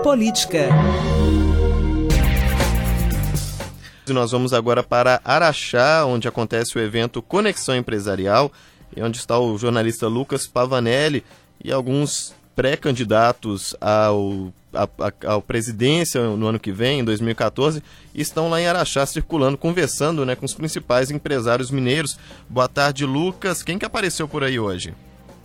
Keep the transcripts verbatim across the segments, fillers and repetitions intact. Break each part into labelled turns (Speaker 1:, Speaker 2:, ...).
Speaker 1: Política.
Speaker 2: Nós vamos agora para Araxá, onde acontece o evento Conexão Empresarial, e onde está o jornalista Lucas Pavanelli e alguns pré-candidatos ao, a, a, ao presidência no ano que vem, em dois mil e quatorze, estão lá em Araxá circulando, conversando, né, com os principais empresários mineiros. Boa tarde, Lucas. Quem que apareceu por aí hoje?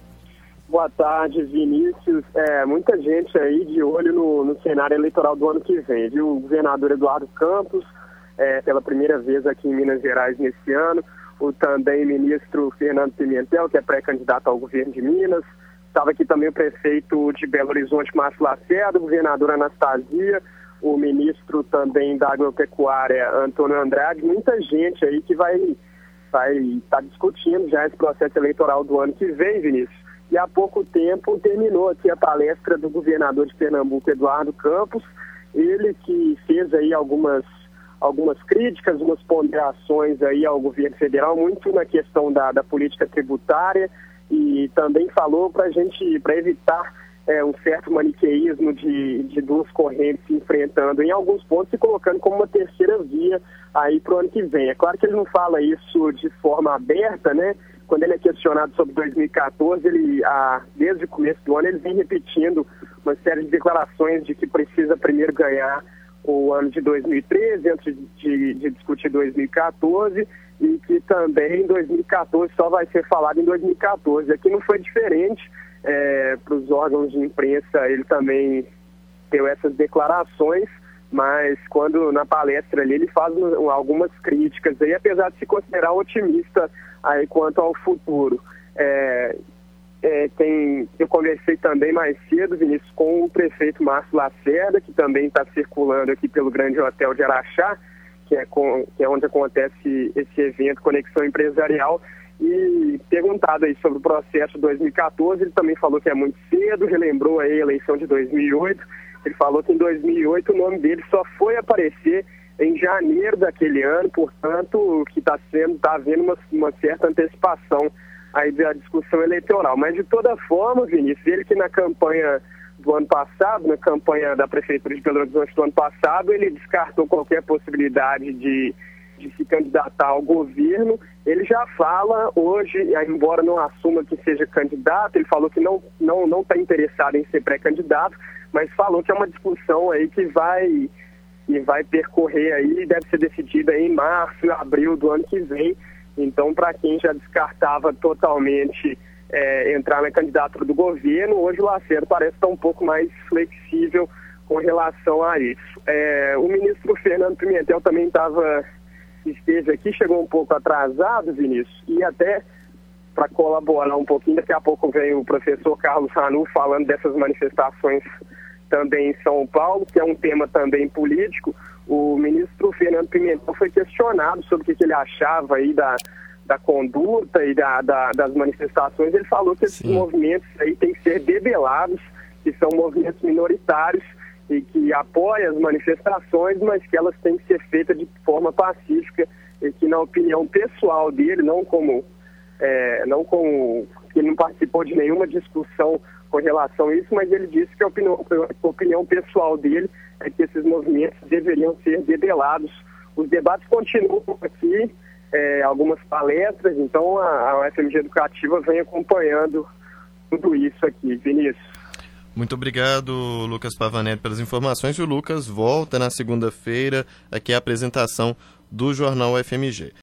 Speaker 3: Boa tarde, Vinícius. É, muita gente aí de olho no, no cenário eleitoral do ano que vem, viu? O governador Eduardo Campos, é, pela primeira vez aqui em Minas Gerais nesse ano, o também ministro Fernando Pimentel, que é pré-candidato ao governo de Minas. Estava aqui também o prefeito de Belo Horizonte, Márcio Lacerda, o governador Anastasia, o ministro também da Agropecuária, Antônio Andrade. Muita gente aí que vai vai estar discutindo já esse processo eleitoral do ano que vem, Vinícius. E há pouco tempo terminou aqui a palestra do governador de Pernambuco, Eduardo Campos, ele que fez aí algumas, algumas críticas, umas ponderações aí ao governo federal, muito na questão da, da política tributária, e também falou para a gente, para evitar é, um certo maniqueísmo de, de duas correntes se enfrentando em alguns pontos e colocando como uma terceira via aí para o ano que vem. É claro que ele não fala isso de forma aberta, né? Quando ele é questionado sobre dois mil e quatorze, ele, ah, desde o começo do ano, ele vem repetindo uma série de declarações de que precisa primeiro ganhar o ano de dois mil e treze, antes de, de discutir dois mil e quatorze, e que também dois mil e quatorze só vai ser falado em dois mil e quatorze. Aqui não foi diferente, é, para os órgãos de imprensa ele também deu essas declarações, mas quando na palestra ali ele faz algumas críticas, aí, apesar de se considerar otimista aí quanto ao futuro. É, é, tem, eu conversei também mais cedo, Vinícius, com o prefeito Márcio Lacerda, que também está circulando aqui pelo Grande Hotel de Araxá, que é, com, que é onde acontece esse evento Conexão Empresarial, e perguntado aí sobre o processo de dois mil e quatorze, ele também falou que é muito cedo, relembrou aí a eleição de dois mil e oito, ele falou que em dois mil e oito o nome dele só foi aparecer em janeiro daquele ano, portanto, que está sendo, está havendo uma, uma certa antecipação aí da discussão eleitoral. Mas de toda forma, Vinícius, ele que na campanha do ano passado, na campanha da Prefeitura de Belo Horizonte do ano passado, ele descartou qualquer possibilidade de, de se candidatar ao governo. Ele já fala hoje, embora não assuma que seja candidato, ele falou que não não não está interessado em ser pré-candidato, mas falou que é uma discussão aí que vai e vai percorrer aí, deve ser decidida em março, abril do ano que vem. Então, para quem já descartava totalmente é, entrar na candidatura do governo, hoje o Lacerda parece estar um pouco mais flexível com relação a isso. É, o ministro Fernando Pimentel também estava, esteve aqui, chegou um pouco atrasado, Vinícius, e até para colaborar um pouquinho, daqui a pouco vem o professor Carlos Ranu falando dessas manifestações também em São Paulo, que é um tema também político. O ministro Fernando Pimentel foi questionado sobre o que ele achava aí da, da conduta e da, da, das manifestações. Ele falou que esses Sim. movimentos aí têm que ser debelados, que são movimentos minoritários e que apoiam as manifestações, mas que elas têm que ser feitas de forma pacífica e que, na opinião pessoal dele, não como, é, não como que ele não participou de nenhuma discussão com relação a isso, mas ele disse que a opinião, a opinião pessoal dele é que esses movimentos deveriam ser debelados. Os debates continuam aqui, é, algumas palestras, então a, a U F M G Educativa vem acompanhando tudo isso aqui. Vinícius.
Speaker 2: Muito obrigado, Lucas Pavanelli, pelas informações. E o Lucas volta na segunda-feira aqui à apresentação do Jornal U F M G.